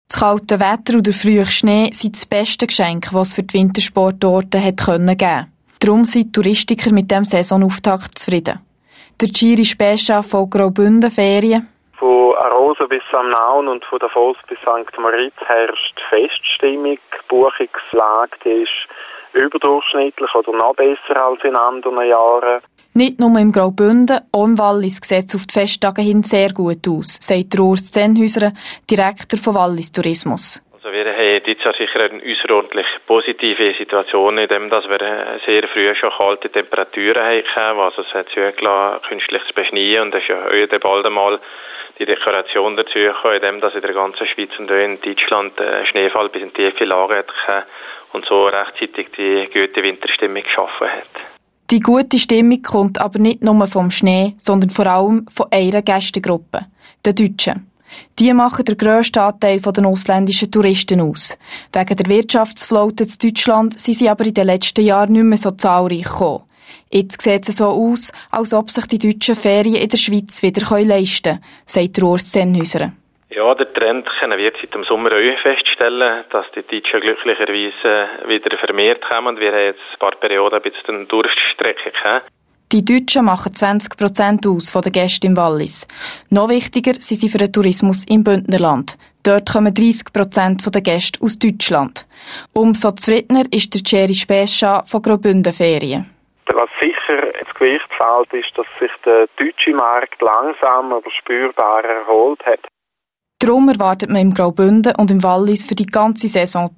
Das kalte Wetter und der frühe Schnee sind das beste Geschenk, das es für die Wintersportorte geben konnte. Darum sind die Touristiker mit diesem Saisonauftakt zufrieden. Der Giri Spescia von Graubünden Ferien. Von Arosa bis Samnaun und von Davos bis St. Moritz herrscht Feststimmung. Die Buchungslage die ist überdurchschnittlich oder noch besser als in anderen Jahren. Nicht nur im Graubünden, auch im Wallis sieht es auf die Festtage hin sehr gut aus, sagt Urs Zenhäuser, Direktor von Wallis Tourismus. Also wir haben dieses Jahr sicher eine außerordentlich positive Situation, in dem dass wir sehr früh schon kalte Temperaturen haben. Also es hat zugelassen, künstlich zu beschneien, und es ist ja heute bald einmal die Dekoration dazu gekommen, in dem dass in der ganzen Schweiz und auch in Deutschland Schneefall bis in tiefe Lagen hat und so rechtzeitig die gute Winterstimmung geschaffen hat. Die gute Stimmung kommt aber nicht nur vom Schnee, sondern vor allem von einer Gästengruppe, den Deutschen. Die machen den grössten Anteil der ausländischen Touristen aus. Wegen der Wirtschaftsflotte in Deutschland sind sie aber in den letzten Jahren nicht mehr so zahlreich gekommen. Jetzt sieht es so aus, als ob sich die Deutschen Ferien in der Schweiz wieder leisten können, sagt Urs Zenhäuser. Ja, der Trend können wir seit dem Sommer auch feststellen, dass die Deutschen glücklicherweise wieder vermehrt kommen. Wir haben jetzt ein paar Perioden ein bisschen eine Durststrecke gehabt. Die Deutschen machen 20% aus von den Gästen im Wallis. Noch wichtiger sind sie für den Tourismus im Bündnerland. Dort kommen 30% der Gäste aus Deutschland. Umso zufriedener ist der Giri Spescia von Graubünden Ferien. Was sicher ins Gewicht fällt, ist, dass sich der deutsche Markt langsam aber spürbar erholt hat. Darum erwartet man im Graubünden und im Wallis für die ganze Saison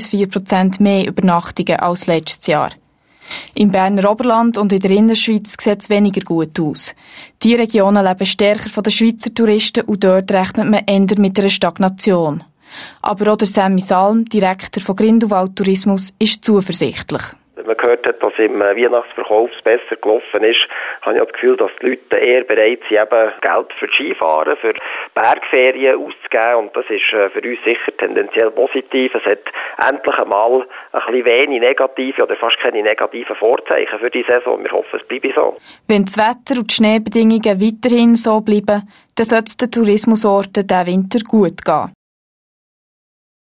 2-4% mehr Übernachtungen als letztes Jahr. Im Berner Oberland und in der Innerschweiz sieht es weniger gut aus. Die Regionen leben stärker von den Schweizer Touristen und dort rechnet man eher mit einer Stagnation. Aber auch der Sammy Salm, Direktor von Grindelwald Tourismus, ist zuversichtlich. Wenn man gehört hat, dass im Weihnachtsverkauf besser gelaufen ist, habe ich das Gefühl, dass die Leute eher bereit sind, eben Geld für Skifahren, für Bergferien auszugeben. Und das ist für uns sicher tendenziell positiv. Es hat endlich einmal ein bisschen wenig negative oder fast keine negativen Vorzeichen für die Saison. Wir hoffen, es bleibe so. Wenn das Wetter und die Schneebedingungen weiterhin so bleiben, dann sollte es den Tourismusorten diesen Winter gut gehen.